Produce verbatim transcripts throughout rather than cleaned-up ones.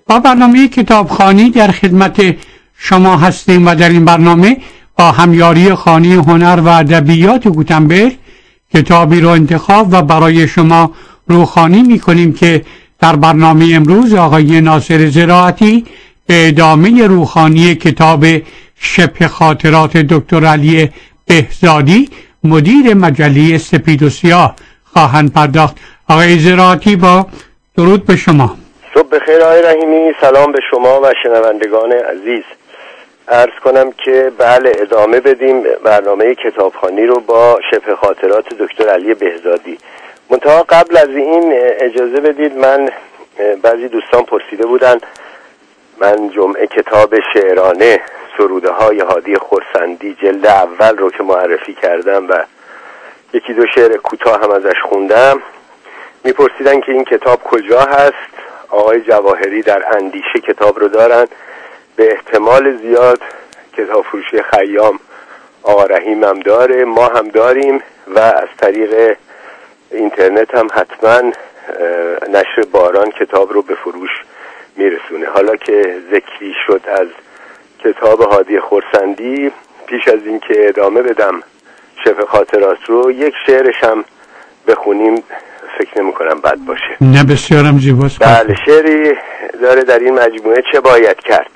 با برنامه کتابخوانی در خدمت شما هستیم و در این برنامه با همیاری خانه هنر و ادبیات گوتنبرگ کتابی رو انتخاب و برای شما روخوانی می‌کنیم که در برنامه امروز آقای ناصر زراعتی به ادامه روخوانی کتاب شبه خاطرات دکتر علی بهزادی مدیر مجله سپید و سیاه خواهند پرداخت. آقای زراعتی با درود به شما. صبح بخیر آقای رحیمی، سلام به شما و شنوندگان عزیز. عرض کنم که بله ادامه بدیم برنامه کتابخوانی رو با شبه خاطرات دکتر علی بهزادی. منتها قبل از این اجازه بدید، من بعضی دوستان پرسیده بودن من جمعه کتاب شعرانه سروده های هادی خرسندی جلد اول رو که معرفی کردم و یکی دو شعر کوتاه هم ازش خوندم، میپرسیدن که این کتاب کجا هست. آقای جواهری در اندیشه کتاب رو دارن، به احتمال زیاد کتاب فروشی خیام آقا رحیم هم داره، ما هم داریم و از طریق اینترنت هم حتما نشر باران کتاب رو به فروش میرسونه. حالا که ذکری شد از کتاب هادی خرسندی، پیش از این که ادامه بدم شبه خاطرات رو، یک شعرش هم بخونیم، فکر نمی کنم بد باشه. نه بسیارم زیباست. بله، شعری داره در این مجموعه: چه باید کرد؟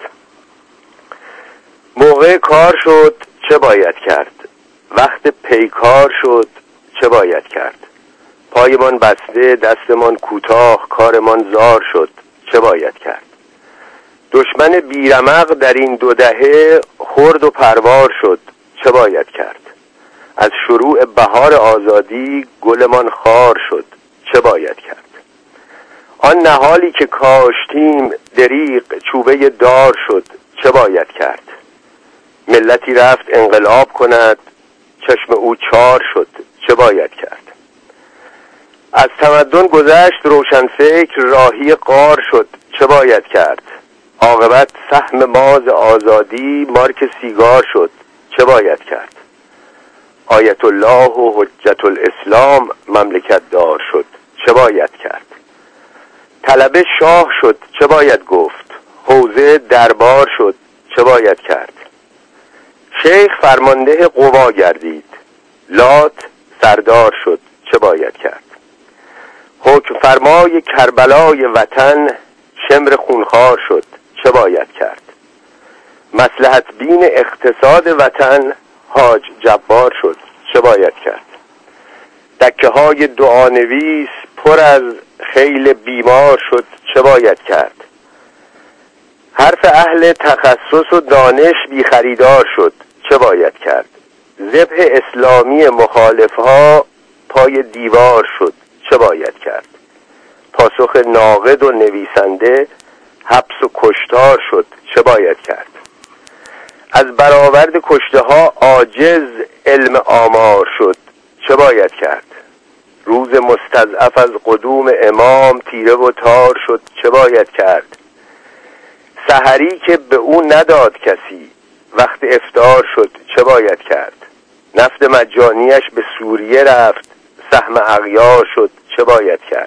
موقع کار شد چه باید کرد؟ وقت پیکار شد چه باید کرد؟ پایمان بسته دستمان کوتاه، کارمان زار شد چه باید کرد؟ دشمن بیرمق در این دو دهه خرد و پروار شد چه باید کرد؟ از شروع بهار آزادی گلمان خار شد چه باید کرد؟ آن نهالی که کاشتیم دریغ چوبه دار شد چه باید کرد؟ ملتی رفت انقلاب کند چشم او چار شد چه باید کرد؟ از تمدن گذشت روشن فکر راهی غار شد چه باید کرد؟ عاقبت سهم ماز آزادی مارک سیگار شد چه باید کرد؟ آیت الله و حجت الاسلام مملکت دار شد چه باید کرد؟ طلبه شاه شد چه باید گفت؟ حوزه دربار شد چه باید کرد؟ شیخ فرمانده قوا گردید، لات سردار شد چه باید کرد؟ حکم فرمای کربلای وطن شمر خونخوار شد چه باید کرد؟ مصلحت بین اقتصاد وطن حاج جبار شد چه باید کرد؟ دکه های دعانویس پر از خیل بیمار شد چه باید کرد؟ حرف اهل تخصص و دانش بی خریدار شد چه باید کرد؟ ذبح اسلامی مخالفها پای دیوار شد چه باید کرد؟ پاسخ ناقد و نویسنده حبس و کشتار شد چه باید کرد؟ از برآورد کشته ها عاجز علم آمار شد چه باید کرد؟ روز مستضعف از قدوم امام تیره و تار شد چه باید کرد؟ سحری که به او نداد کسی وقت افطار شد چه باید کرد؟ نفت مجانیش به سوریه رفت سهم اغیار شد چه باید کرد؟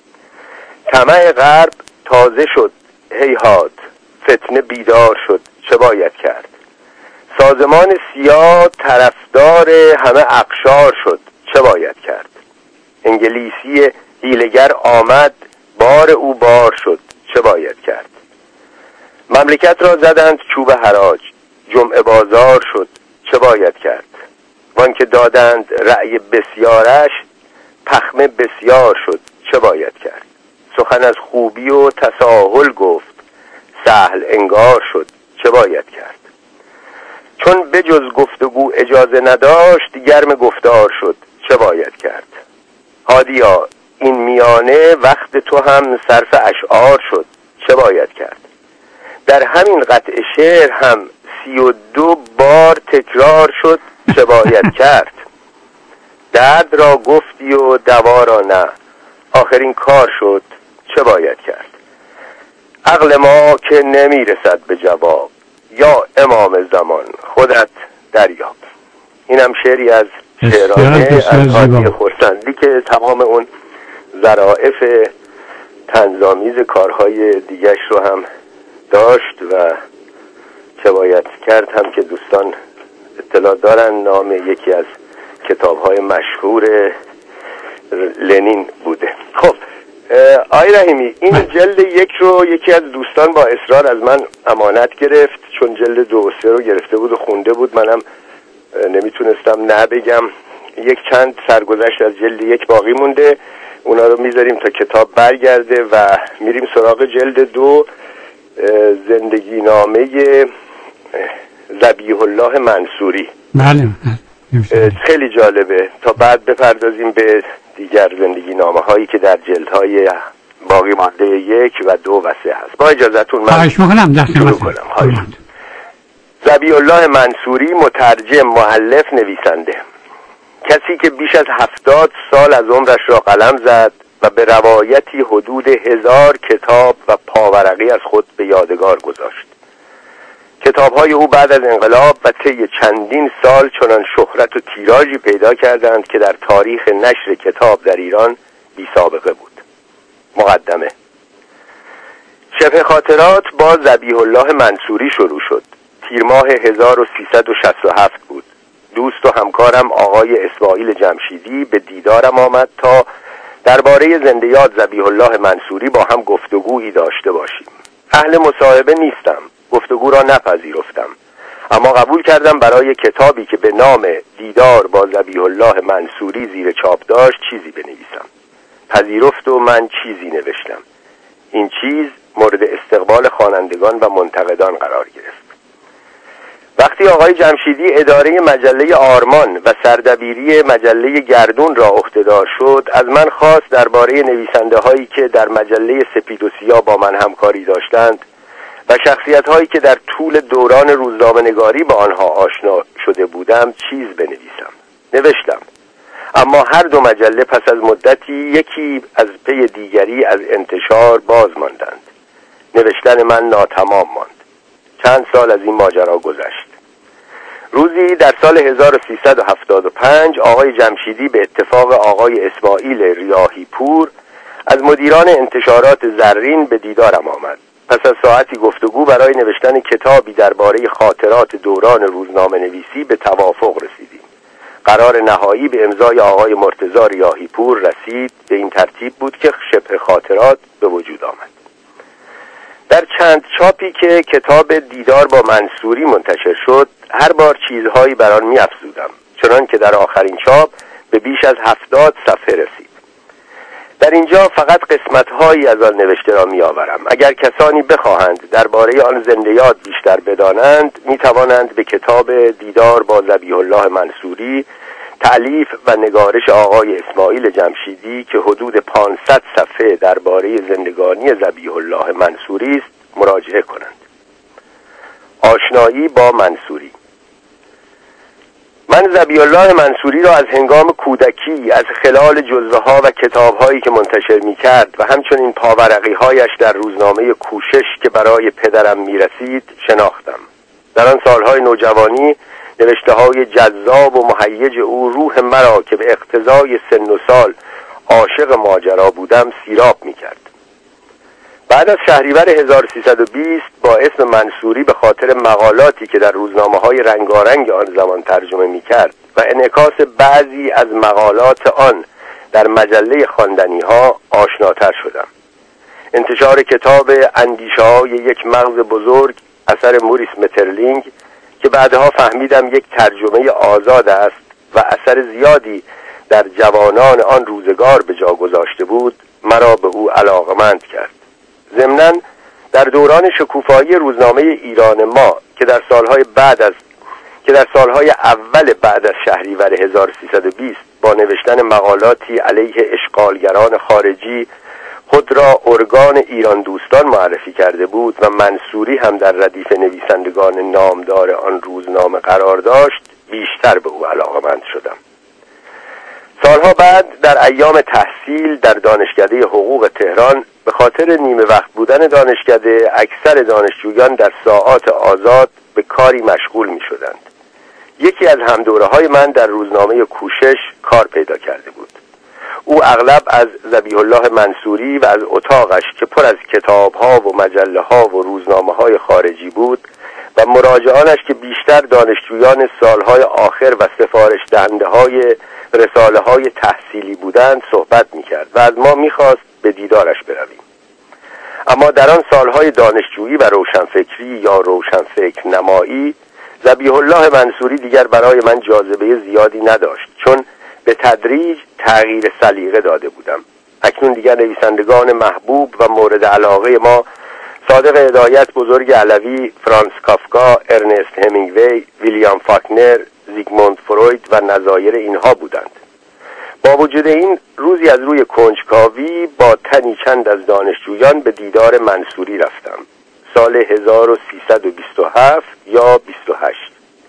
طمع غرب تازه شد هیهات فتنه بیدار شد چه باید کرد؟ سازمان سیاه طرفدار همه اقشار شد چه باید کرد؟ انگلیسی حیله‌گر آمد بار او بار شد چه باید کرد؟ مملکت را زدند چوب حراج جمعه بازار شد چه باید کرد؟ وان که دادند رأی بسیارش پخمه بسیار شد چه باید کرد؟ سخن از خوبی و تساهل گفت سهل انگار شد چه باید کرد؟ چون بجز گفتگو اجازه نداشت گرم گفتار شد چه باید کرد؟ هادیا این میانه وقت تو هم صرف اشعار شد چه باید کرد؟ در همین قطع شعر هم سی و دو بار تکرار شد چه باید کرد؟ درد را گفتی و دوا را نه، آخرین کار شد چه باید کرد؟ عقل ما که نمیرسد به جواب، یا امام زمان خودت دریاب. اینم شعری از شعرانه از هادی خرسندی که تمام اون ظرافت طنزآمیز کارهای دیگش رو هم داشت و چه باید کرد هم که دوستان اطلاع دارن نام یکی از کتاب‌های مشهور لنین بوده. خب آقای رحیمی، این جلد یک رو یکی از دوستان با اصرار از من امانت گرفت، چون جلد دو و سه رو گرفته بود و خونده بود، منم نمیتونستم نه بگم. یک چند سرگذشت از جلد یک باقی مونده، اونا رو میذاریم تا کتاب برگرده و میریم سراغ جلد دو، زندگی نامه ذبیح الله منصوری. بله خیلی جالبه. تا بعد بپردازیم به دیگر زندگی نامه هایی که در جلد های باقی مانده یک و دو و سه هست. با اجازتون من خواهش میکنم در خدمتتون. ذبیح الله منصوری، مترجم، مؤلف، نویسنده، کسی که بیش از هفتاد سال از عمرش را قلم زد و به روایتی حدود هزار کتاب و پاورقی از خود به یادگار گذاشت. کتاب‌های او بعد از انقلاب و طی چندین سال چنان شهرت و تیراژی پیدا کردند که در تاریخ نشر کتاب در ایران بی سابقه بود. مقدمه: شبه خاطرات با ذبیح الله منصوری شروع شد. تیر ماه هزار و سیصد و شصت و هفت بود. دوست و همکارم آقای اسماعیل جمشیدی به دیدارم آمد تا درباره زنده یاد ذبیح الله منصوری با هم گفتگویی داشته باشیم. اهل مصاحبه نیستم، گفتگو را نپذیرفتم، اما قبول کردم برای کتابی که به نام دیدار با ذبیح الله منصوری زیر چاپ داشت چیزی بنویسم. پذیرفت و من چیزی نوشتم. این چیز مورد استقبال خوانندگان و منتقدان قرار گرفت. وقتی آقای جمشیدی اداره مجله آرمان و سردبیری مجله گردون را عهدهدار شد، از من خواست درباره نویسنده هایی که در مجله سپید و سیاه با من همکاری داشتند و شخصیت هایی که در طول دوران روزنامه‌نگاری با آنها آشنا شده بودم چیز بنویسم. نوشتم، اما هر دو مجله پس از مدتی یکی از پی دیگری از انتشار باز ماندند. نوشتن من ناتمام ماند. چند سال از این ماجرا گذشت. روزی در سال هزار و سیصد و هفتاد و پنج آقای جمشیدی به اتفاق آقای اسماعیل ریاحی پور از مدیران انتشارات زرین به دیدارم آمد. پس از ساعتی گفتگو برای نوشتن کتابی درباره خاطرات دوران روزنامه نویسی به توافق رسیدیم. قرار نهایی به امضای آقای مرتضی ریاحی پور رسید. به این ترتیب بود که شبه خاطرات به وجود آمد. در چند چاپی که کتاب دیدار با منصوری منتشر شد، هر بار چیزهایی بر آن می‌افزودم، چنان که در آخرین چاپ به بیش از هفتاد صفحه رسید. در اینجا فقط قسمت‌هایی از آن نوشته را می‌آورم. اگر کسانی بخواهند درباره آن زنده یاد بیشتر بدانند، می‌توانند به کتاب دیدار با ذبیح الله منصوری، تألیف و نگارش آقای اسماعیل جمشیدی که حدود پانصد صفحه درباره زندگانی ذبیح الله منصوری است مراجعه کنند. آشنایی با منصوری. من ذبیح الله منصوری را از هنگام کودکی از خلال جزوه‌ها و کتاب‌هایی که منتشر می‌کرد و همچنین پاورقی‌هایش در روزنامه کوشش که برای پدرم می‌رسید شناختم. در آن سال‌های نوجوانی نوشته‌های جذاب و مهیج او روح مرا که به اقتضای سن و سال عاشق ماجرا بودم سیراب می‌کرد. بعد از شهریور هزار و سیصد و بیست با اسم منصوری به خاطر مقالاتی که در روزنامه‌های رنگارنگ آن زمان ترجمه می‌کرد و انعکاس بعضی از مقالات آن در مجله خواندنی‌ها آشناتر شدم. انتشار کتاب اندیشه‌های یک مغز بزرگ اثر موریس مترلینگ که بعدها فهمیدم یک ترجمه آزاد است و اثر زیادی در جوانان آن روزگار به جا گذاشته بود، مرا به او علاقمند کرد. ضمناً در دوران شکوفایی روزنامه ایران ما که در سالهای بعد از که در سالهای اول بعد از شهریور هزار و سیصد و بیست با نوشتن مقالاتی علیه اشغالگران خارجی خود را ارگان ایران دوستان معرفی کرده بود و منصوری هم در ردیف نویسندگان نامدار آن روزنامه قرار داشت، بیشتر به او علاقمند شدم. سالها بعد در ایام تحصیل در دانشکده حقوق تهران به خاطر نیمه وقت بودن دانشکده اکثر دانشجویان در ساعات آزاد به کاری مشغول می شدند. یکی از همدوره‌های من در روزنامه کوشش کار پیدا کرده بود. او اغلب از ذبیح الله منصوری و از اتاقش که پر از کتاب‌ها و مجله‌ها و روزنامه‌های خارجی بود و مراجعانش که بیشتر دانشجویان سالهای آخر و سفارش دهنده‌های رساله‌های تحصیلی بودند صحبت می‌کرد و از ما می‌خواست به دیدارش برویم. اما در آن سالهای دانشجویی و روشنفکری یا روشنفکر نمایی ذبیح الله منصوری دیگر برای من جاذبه زیادی نداشت، چون به تدریج تغییر سلیقه داده بودم. اکنون دیگر نویسندگان محبوب و مورد علاقه ما صادق هدایت بزرگ علوی، فرانس کافکا، ارنست همینگوی، ویلیام فاکنر، زیگموند فروید و نظایر اینها بودند. با وجود این روزی از روی کنجکاوی با تنی چند از دانشجویان به دیدار منصوری رفتم. سال هزار و سیصد و بیست و هفت یا بیست و هشت.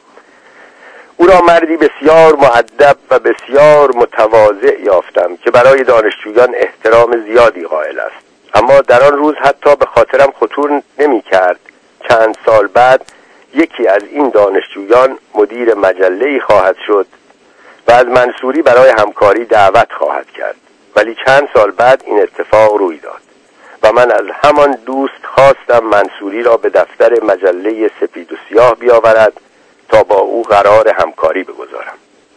او را مردی بسیار مؤدب و بسیار متواضع یافتم که برای دانشجویان احترام زیادی قائل است. اما در آن روز حتی به خاطرم خطور نمی کرد چند سال بعد یکی از این دانشجویان مدیر مجله‌ای خواهد شد و از منصوری برای همکاری دعوت خواهد کرد. ولی چند سال بعد این اتفاق روی داد و من از همان دوست خواستم منصوری را به دفتر مجله سپید و سیاه بیاورد تا با او قرار همکاری بگذارم.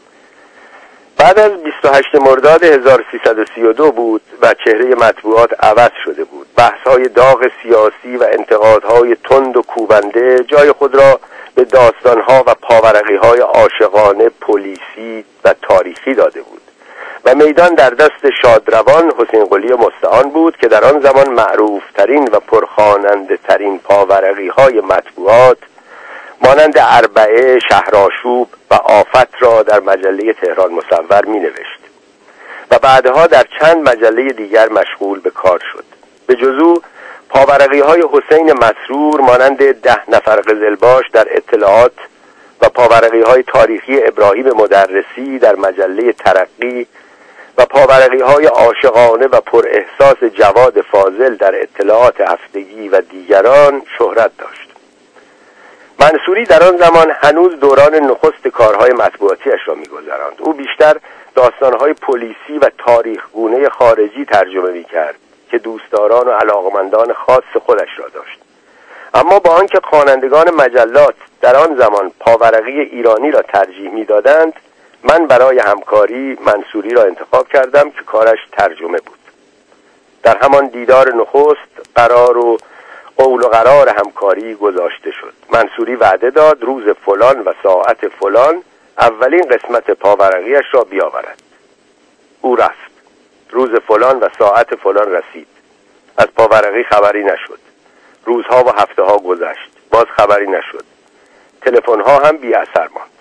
بعد از بیست و هشتم مرداد هزار و سیصد و سی و دو بود و چهره مطبوعات عوض شده بود. بحث‌های داغ سیاسی و انتقادهای تند و کوبنده جای خود را به داستان‌ها و پاورقی‌های عاشقانه پلیسی و تاریخی داده بود و میدان در دست شادروان حسین قلی مستعان بود که در آن زمان معروفترین و پرخواننده ترین پاورقی‌های مطبوعات مانند اربعه، شهرآشوب و آفت را در مجله تهران مصور می نوشت و بعدها در چند مجله دیگر مشغول به کار شد. به جزو پاورقی‌های حسین مسرور مانند ده نفر قزلباش در اطلاعات و پاورقی‌های تاریخی ابراهیم مدرسی در مجله ترقی و پاورقی‌های عاشقانه و پر احساس جواد فاضل در اطلاعات هفتگی و دیگران شهرت داشت. منصوری در آن زمان هنوز دوران نخست کارهای مطبوعاتیش را می‌گذراند. او بیشتر داستان‌های پلیسی و تاریخگونه خارجی ترجمه می‌کرد که دوستداران و علاقمندان خاص خودش را داشت. اما با آنکه خوانندگان مجلات در آن زمان پاورقی ایرانی را ترجیح می‌دادند، من برای همکاری منصوری را انتخاب کردم که کارش ترجمه بود. در همان دیدار نخست قرار و قول و قرار همکاری گذاشته شد. منصوری وعده داد روز فلان و ساعت فلان اولین قسمت پاورقیش را بیاورد. او رفت. روز فلان و ساعت فلان رسید. از پاورقی خبری نشد. روزها و هفته ها گذشت. باز خبری نشد. تلفن ها هم بی اثر ماند.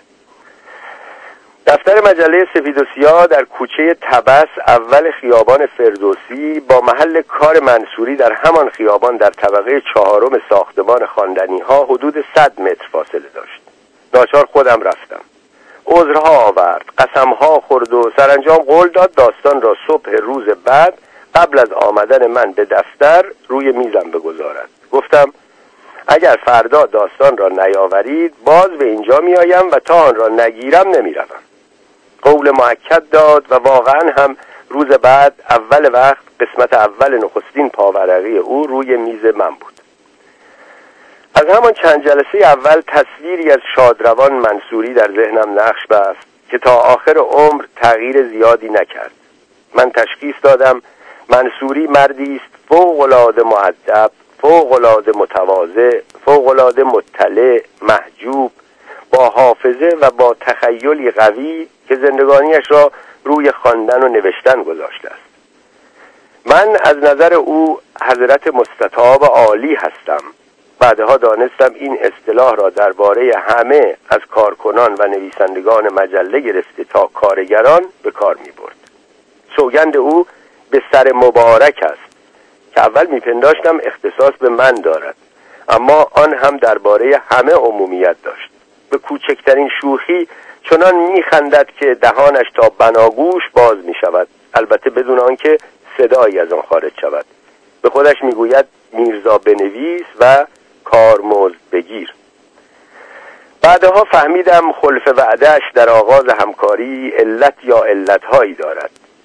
دفتر مجله سپید و سیاه در کوچه طبس اول خیابان فردوسی با محل کار منصوری در همان خیابان در طبقه چهارم ساختمان خواندنی ها حدود صد متر فاصله داشت. ناچار خودم رفتم. عذرها آورد، قسمها خورد و سرانجام قول داد داستان را صبح روز بعد قبل از آمدن من به دفتر روی میزم بگذارد. گفتم اگر فردا داستان را نیاورید باز به اینجا میآیم و تا آن را نگیرم نمیروم. قول مؤکد داد و واقعا هم روز بعد اول وقت قسمت اول نخستین پاورقی او روی میز من بود. از همان چند جلسه اول تصویری از شادروان منصوری در ذهنم نقش بست که تا آخر عمر تغییر زیادی نکرد. من تشخیص دادم منصوری مردی است فوق‌العاده مؤدب، فوق‌العاده متواضع، فوق‌العاده مطلع، محجوب، با حافظه و با تخیلی قوی که زندگانیش را روی خواندن و نوشتن گذاشته است. من از نظر او حضرت مستطاب عالی هستم. بعدها دانستم این اصطلاح را درباره همه از کارکنان و نویسندگان مجله گرفته تا کارگران به کار می برد. سوگند او به سر مبارک است که اول میپنداشتم اختصاص به من دارد، اما آن هم درباره همه عمومیت داشت. به کوچکترین شوخی چنان میخندد که دهانش تا بناگوش باز میشود، البته بدون آنکه صدایی از آن خارج شود. به خودش میگوید میرزا بنویس و کارمزد بگیر. بعدها فهمیدم خلف وعده‌اش در آغاز همکاری علت یا علتهایی دارد.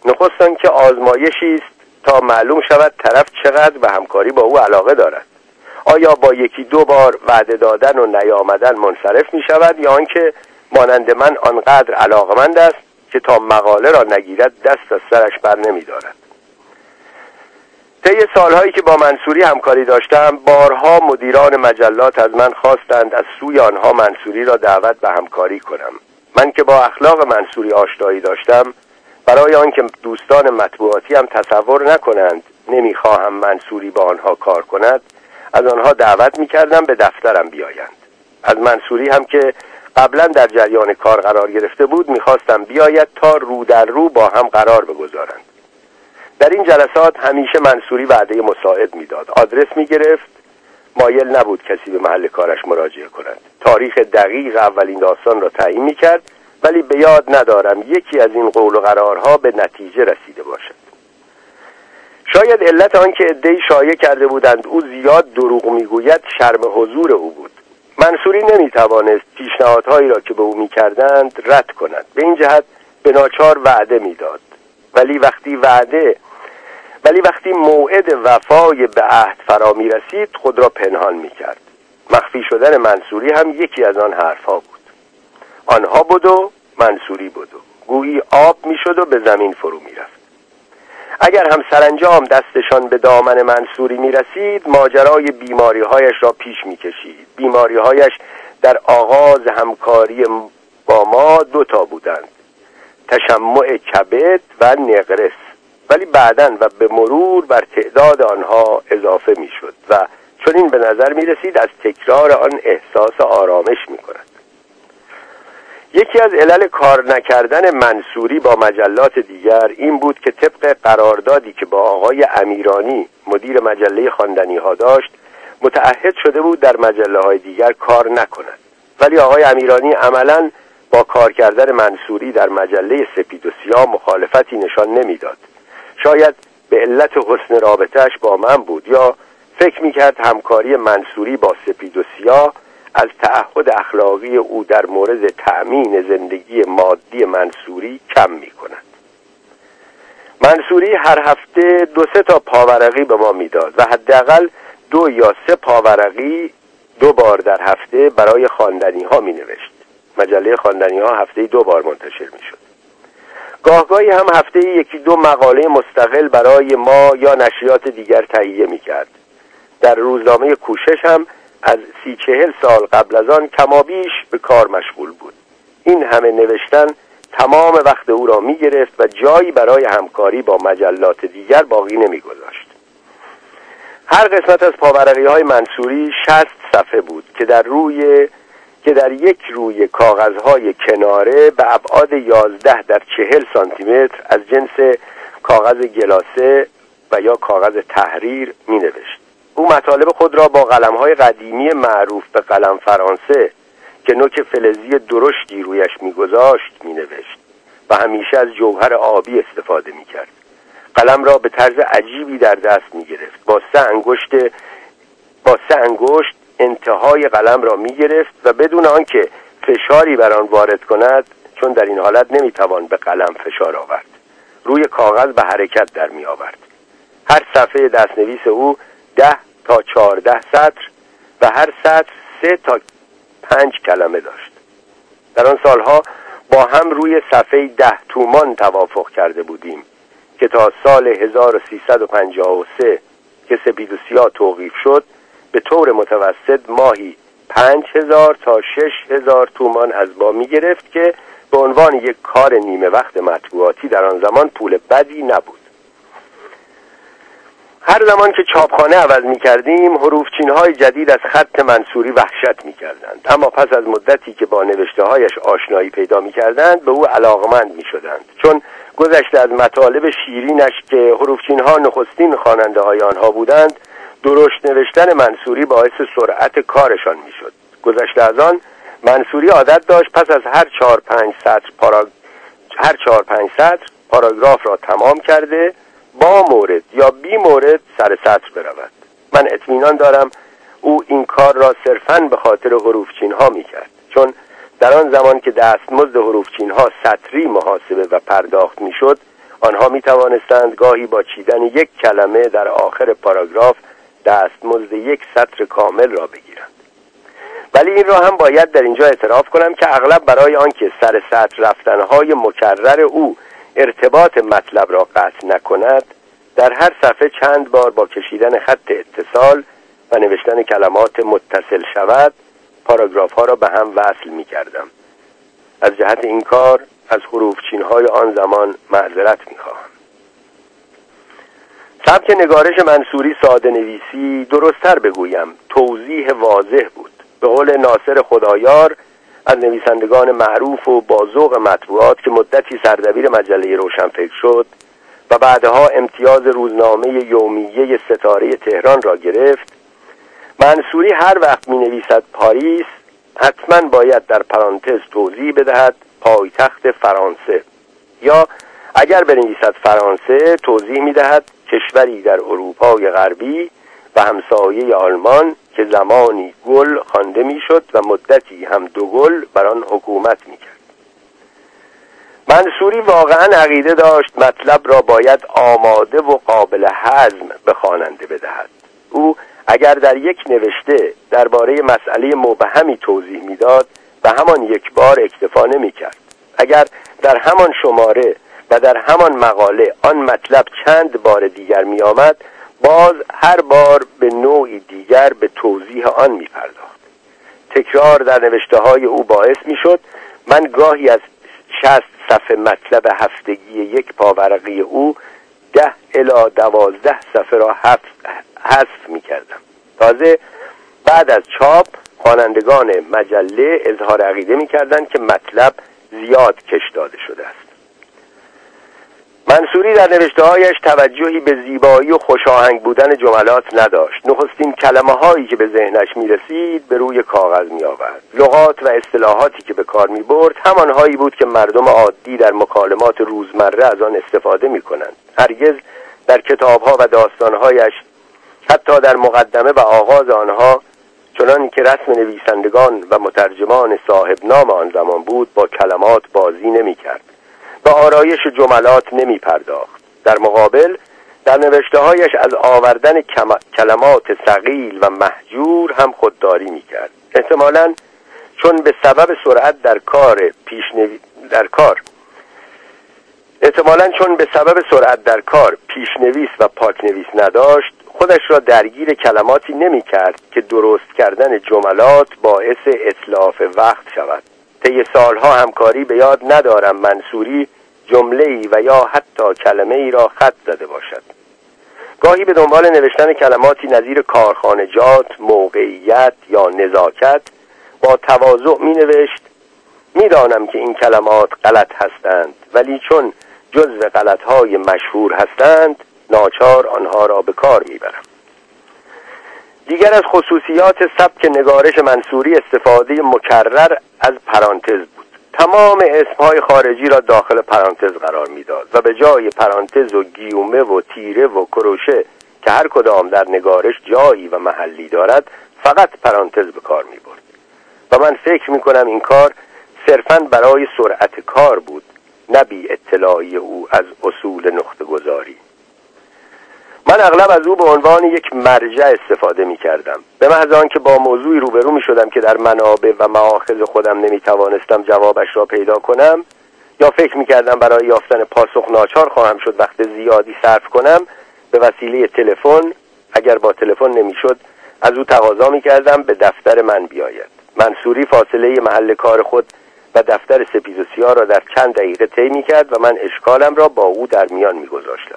نخستان که آزمایشی است تا معلوم شود طرف چقدر به همکاری با او علاقه دارد. آیا با یکی دو بار وعده دادن و نیامدن منصرف می شود یا آنکه مانند من آنقدر علاقمند است که تا مقاله را نگیرد دست از سرش بر نمی دارد. طی سالهایی که با منصوری همکاری داشتم بارها مدیران مجلات از من خواستند از سوی آنها منصوری را دعوت به همکاری کنم. من که با اخلاق منصوری آشنایی داشتم، برای آنکه دوستان مطبوعاتی هم تصور نکنند نمیخواهم منصوری با آنها کار کند، از آنها دعوت میکردم به دفترم بیایند. از منصوری هم که قبلا در جریان کار قرار گرفته بود میخواستم بیاید تا رو در رو با هم قرار بگذارند. در این جلسات همیشه منصوری وعده مساعد میداد، آدرس میگرفت، مایل نبود کسی به محل کارش مراجعه کند. تاریخ دقیق اولین داستان را تعیین میکرد، ولی به یاد ندارم یکی از این قول و قرارها به نتیجه رسیده باشد. شاید علت آن که عده‌ای شایعه کرده بودند او زیاد دروغ میگوید شرم حضور او بود. منصوری نمیتوانست پیشنهادهایی را که به او میکردند رد کند. به این جهت به ناچار وعده میداد، ولی وقتی وعده ولی وقتی موعد وفای به عهد فرا میرسید خود را پنهان میکرد. مخفی شدن منصوری هم یکی از آن حرفها بود. آنها بود و منصوری بود و گویی آب میشد و به زمین فرو میرفت. اگر هم سرانجام دستشان به دامن منصوری میرسید ماجرای بیماری‌هایش را پیش میکشید. بیماری‌هایش در آغاز همکاری با ما دو تا بودند: تشمع کبد و نقرس، ولی بعداً و به مرور بر تعداد آنها اضافه میشد و چون این به نظر میرسید از تکرار آن احساس آرامش میکند. یکی از علل کار نکردن منصوری با مجلات دیگر این بود که طبق قراردادی که با آقای امیرانی مدیر مجله خواندنی ها داشت متعهد شده بود در مجله های دیگر کار نکند، ولی آقای امیرانی عملاً با کار کردن منصوری در مجله سپید و سیاه مخالفتی نشان نمیداد. شاید به علت حسن رابطه‌اش با من بود یا فکر میکرد همکاری منصوری با سپید و سیاه از تعهد اخلاقی او در مورد تأمین زندگی مادی منصوری کم میکند. منصوری هر هفته دو سه تا پاورقی به ما میداد و حداقل دو یا سه پاورقی دو بار در هفته برای خواندنی ها می نوشت. مجله خواندنی ها هفته دو بار منتشر می شد. گاهگاهی هم هفته یکی دو مقاله مستقل برای ما یا نشریات دیگر تهیه می کرد. در روزنامه کوشش هم از سی چهل سال قبل از آن کمابیش به کار مشغول بود. این همه نوشتن تمام وقت او را می گرفت و جایی برای همکاری با مجلات دیگر باقی نمی گذاشت. هر قسمت از پاورقی های منصوری شصت صفحه بود که در روی که در یک روی کاغذهای کناره به ابعاد یازده در چهل سانتی متر از جنس کاغذ گلاسه و یا کاغذ تحریر می نوشت. او مطالب خود را با قلم‌های قدیمی معروف به قلم فرانسه که نوک فلزی درشتی رویش می‌گذاشت می‌نوشت و همیشه از جوهر آبی استفاده می‌کرد. قلم را به طرز عجیبی در دست می‌گرفت. با سه انگشت با سه انگشت انتهای قلم را می‌گرفت و بدون آنکه فشاری بر آن وارد کند، چون در این حالت نمی‌توان به قلم فشار آورد، روی کاغذ به حرکت در می‌آورد. هر صفحه دستنویس او ده تا چهارده سطر و هر سطر سه تا پنج کلمه داشت. در آن سالها با هم روی صفحه ده تومان توافق کرده بودیم که تا سال هزار و سیصد و پنجاه و سه که سپید و سیاه توقیف شد به طور متوسط ماهی پنج هزار تا شش هزار تومان از ما می گرفت که به عنوان یک کار نیمه وقت مطبوعاتی در آن زمان پول بدی نبود. هر زمان که چاپخانه عوض می کردیم حروفچین‌های جدید از خط منصوری وحشت می کردند، اما پس از مدتی که با نوشته هایش آشنایی پیدا می کردند به او علاقمند می شدند، چون گذشته از مطالب شیرینش که حروفچین‌ها نخستین خواننده های آنها بودند، درشت نوشتن منصوری باعث سرعت کارشان می شد. گذشته از آن منصوری عادت داشت پس از هر چهار پنج سطر پاراگ... هر چهار پنج سطر پاراگراف را تمام کرده با مورد یا بی مورد سر سطر برود. من اطمینان دارم او این کار را صرفاً به خاطر حروفچین ها می کرد، چون در آن زمان که دستمزد حروفچین ها سطری محاسبه و پرداخت می شد آنها می توانستند گاهی با چیدن یک کلمه در آخر پاراگراف دستمزد یک سطر کامل را بگیرند. ولی این را هم باید در اینجا اعتراف کنم که اغلب برای آنکه سر سطر رفتنهای مکرر او ارتباط مطلب را قطع نکند، در هر صفحه چند بار با کشیدن خط اتصال و نوشتن کلمات متصل شود پاراگراف ها را به هم وصل می کردم. از جهت این کار از حروف چین های آن زمان معذرت می خواهم. سبک نگارش منصوری ساده نویسی، درست‌تر بگویم توضیح واضح بود. به قول ناصر خدایار از نویسندگان معروف و با ذوق مطبوعات که مدتی سردبیر مجله روشنفکر شد و بعدها امتیاز روزنامه یومیه ستاره تهران را گرفت، منصوری هر وقت می نویسد پاریس حتما باید در پرانتز توضیح بدهد پایتخت فرانسه، یا اگر بنویسد فرانسه توضیح می دهد کشوری در اروپای غربی و همسایه آلمان که زمانی گل خوانده میشد و مدتی هم دو گل بر آن حکومت میکرد. منصوری واقعا عقیده داشت مطلب را باید آماده و قابل هضم به خواننده بدهد. او اگر در یک نوشته درباره مسئله مبهمی توضیح میداد و همان یک بار اکتفا نمیکرد. اگر در همان شماره و در همان مقاله آن مطلب چند بار دیگر می آمد، باز هر بار به نوعی دیگر به توضیح آن می پرداخت. تکرار در نوشته های او باعث می شد من گاهی از شصت صفحه مطلب هفتگی یک پاورقی او ده الی دوازده صفحه را حذف می کردم. تازه بعد از چاپ خوانندگان مجله اظهار عقیده می کردند که مطلب زیاد کش داده شده است. منصوری در نوشته‌هایش توجهی به زیبایی و خوشاهنگ بودن جملات نداشت. نخستین کلمه‌هایی که به ذهنش می‌رسید به روی کاغذ می‌آورد. لغات و اصطلاحاتی که به کار می‌برد همان‌هایی بود که مردم عادی در مکالمات روزمره از آن استفاده می‌کنند. هرگز در کتاب‌ها و داستان‌هایش، حتی در مقدمه و آغاز آنها، چنان که رسم نویسندگان و مترجمان صاحب نام آن زمان بود، با کلمات بازی نمی‌کرد. به آرایش جملات نمی پرداخت. در مقابل در نوشته‌هایش از آوردن کلمات ثقیل و مهجور هم خودداری می کرد. احتمالاً چون به سبب سرعت در کار پیشنویس در کار احتمالاً چون به سبب سرعت در کار پیشنویس و پاکنویس نداشت، خودش را درگیر کلماتی نمی کرد که درست کردن جملات باعث اتلاف وقت شود. طی سالها همکاری به یاد ندارم منصوری جمله‌ای و یا حتی کلمه‌ای را خط زده باشد. گاهی به دنبال نوشتن کلماتی نظیر کارخانجات، موقعیت یا نزاکت با تواضع می‌نوشت می‌دانم که این کلمات غلط هستند، ولی چون جزو غلط‌های مشهور هستند ناچار آنها را به کار می‌برم. دیگر از خصوصیات سبک نگارش منصوری استفاده مکرر از پرانتز بود. تمام اسمهای خارجی را داخل پرانتز قرار میداد و به جای پرانتز و گیومه و تیره و کروشه که هر کدام در نگارش جایی و محلی دارد فقط پرانتز به کار می برد. و من فکر می کنم این کار صرفاً برای سرعت کار بود، نه بی اطلاعی او از اصول نقطه گذاری. من اغلب از او به عنوان یک مرجع استفاده می کردم. به محض آنکه با موضوعی روبرو می شدم که در منابع و مآخذ خودم نمی توانستم جوابش را پیدا کنم، یا فکر می کردم برای یافتن پاسخ ناچار خواهم شد وقت زیادی صرف کنم، به وسیله تلفن، اگر با تلفن نمی شد، از او تقاضا می کردم به دفتر من بیاید. منصوری فاصله محل کار خود و دفتر سپید و سیاه را در چند دقیقه طی می کرد و من اشکالم را با او در میان می گذاشتم.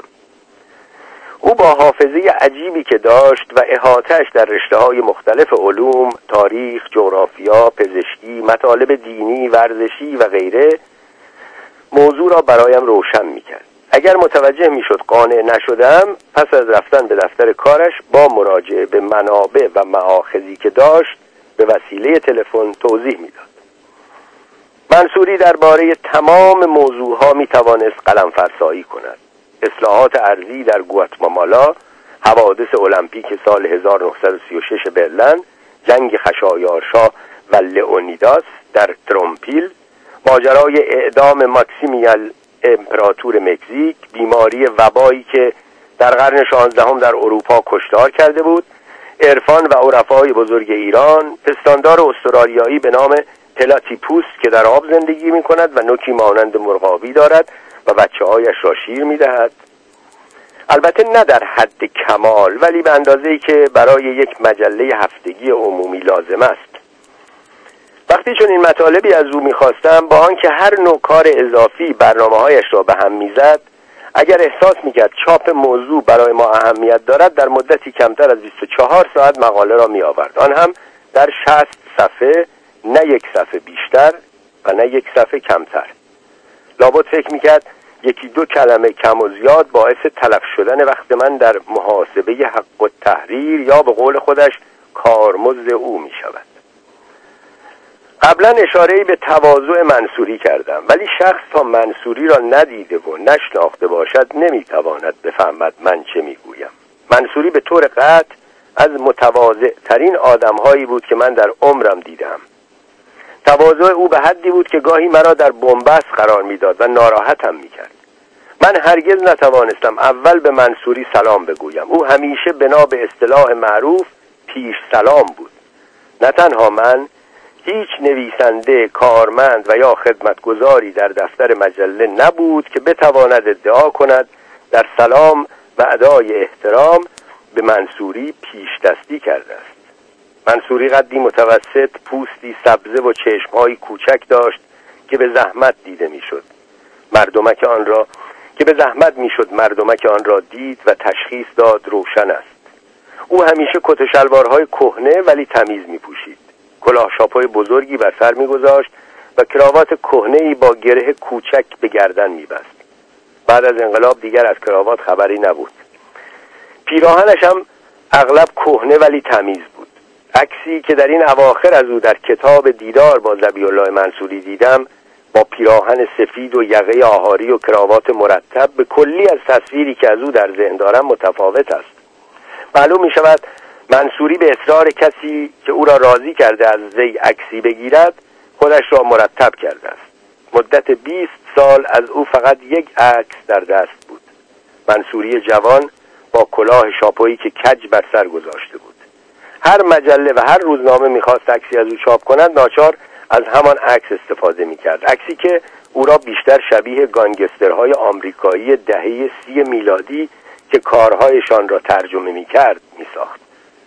او با حافظه عجیبی که داشت و احاطه‌اش در رشته‌های مختلف علوم، تاریخ، جغرافیا، پزشکی، مطالب دینی، ورزشی و غیره، موضوع را برایم روشن می‌کرد. اگر متوجه می‌شد قانع نشدم، پس از رفتن به دفتر کارش با مراجعه به منابع و مآخذی که داشت به وسیله تلفن توضیح می‌داد. منصوری درباره تمام موضوعها می‌توانست قلم فرسایی کند. اصلاحات ارضی در گواتمالا، حوادث المپیک سال هزار و نهصد و سی و شش برلین، جنگ خشایارشا و لئونیداس در ترومپیل، ماجرای اعدام ماکسیمیل امپراتور مکزیک، بیماری وبایی که در قرن شانزدهم در اروپا کشتار کرده بود، عرفان و عرفای بزرگ ایران، پستاندار استرالیایی به نام پلاتیپوس که در آب زندگی می کند و نوکی مانند مرغابی دارد و بچه هایش را شیر می دهد. البته نه در حد کمال، ولی به اندازه‌ای که برای یک مجله هفتگی عمومی لازم است. وقتی چون این مطالبی از او می‌خواستم، با آنکه هر نوع کار اضافی برنامه‌هایش را به هم می‌زد، اگر احساس می‌کرد چاپ موضوع برای ما اهمیت دارد، در مدتی کمتر از بیست و چهار ساعت مقاله را می‌آورد، آن هم در شصت صفحه، نه یک صفحه بیشتر و نه یک صفحه کمتر. لابد فکر می‌کرد یکی دو کلمه کم و زیاد باعث تلف شدن وقت من در محاسبه حق و تحریر یا به قول خودش کارمزد او می‌شود. قبلا اشاره‌ای به تواضع منصوری کردم، ولی شخص تا منصوری را ندیده و نشناخته باشد نمیتواند بفهمد من چه میگویم. منصوری به طور قطع از متواضع ترین آدم‌هایی بود که من در عمرم دیدم. تواضع او به حدی بود که گاهی مرا در بن‌بست قرار میداد و ناراحتم میکرد. من هرگز نتوانستم اول به منصوری سلام بگویم. او همیشه بنا به اصطلاح معروف پیش سلام بود. نه تنها من، هیچ نویسنده، کارمند و یا خدمتگزاری در دفتر مجله نبود که بتواند ادعا کند در سلام و ادای احترام به منصوری پیش دستی کرده است. منصوری قدی متوسط، پوستی سبزه و چشمهای کوچک داشت که به زحمت دیده میشد. مردمک آن را که به زحمت میشد مردمک آن را دید و تشخیص داد روشن است. او همیشه کت و شلوارهای کهنه ولی تمیز میپوشید. کلاه شاپای بزرگی بر سر میگذاشت و کراوات کهنه‌ای با گره کوچک به گردن میبست. بعد از انقلاب دیگر از کراوات خبری نبود. پیراهنش هم اغلب کهنه ولی تمیز بود. عکسی که در این اواخر از او در کتاب دیدار با ذبیح الله منصوری دیدم، با پیراهن سفید و یقه آهاری و کراوات مرتب، به کلی از تصویری که از او در ذهن دارم متفاوت است. معلوم می شود منصوری به اصرار کسی که او را راضی کرده از وی عکسی بگیرد، خودش را مرتب کرده است. مدت بیست سال از او فقط یک عکس در دست بود. منصوری جوان با کلاه شاپویی که کج بر سر گذاشته بود. هر مجله و هر روزنامه میخواست عکسی از او چاپ کند، ناچار از همان عکس استفاده میکرد. عکسی که او را بیشتر شبیه گانگسترهای آمریکایی دهه سی میلادی که کارهایشان را ترجمه میکرد میساخت.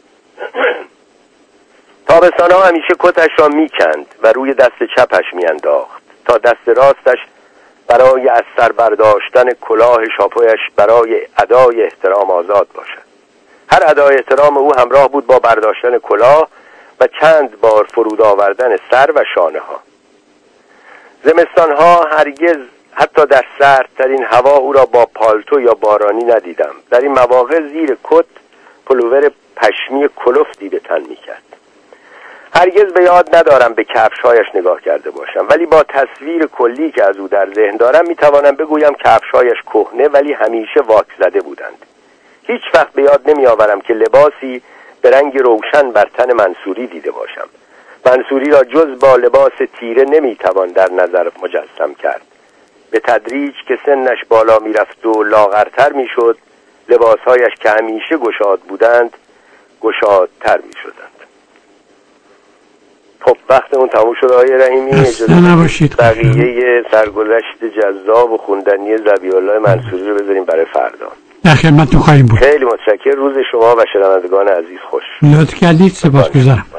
تابستان‌ها همیشه کتش را میکند و روی دست چپش میانداخت تا دست راستش برای از سر برداشتن کلاه شاپویش برای ادای احترام آزاد باشد. هر ادای احترام او همراه بود با برداشتن کلاه و چند بار فرود آوردن سر و شانه ها. زمستان‌ها هرگز حتی در سردترین هوا او را با پالتو یا بارانی ندیدم. در این مواقع زیر کت پلوور پشمی کلفتی به تن می‌کرد. هرگز به یاد ندارم به کفش‌هایش نگاه کرده باشم، ولی با تصویر کلی که از او در ذهن دارم میتوانم بگویم کفش‌هایش کهنه ولی همیشه واک زده بودند. هیچ وقت به یاد نمی‌آورم که لباسی به رنگ روشن بر تن منصوری دیده باشم. منصوری را جز با لباس تیره نمیتوان در نظر مجسم کرد. به تدریج که سنش بالا میرفت و لاغرتر میشد، لباسهایش که همیشه گشاد بودند گشادتر میشدند. خب وقتمون تموم شد آقای رحیمی. اجازه نباشید بقیه سرگذشت جذاب و خوندنی ذبیح الله منصوری رو بذاریم برای فردا. در خدمتتون خواهیم بود. خیلی متشکرم. روز شما و شنوندگان عزیز خوش. لطف کردید. سپاسگزارم.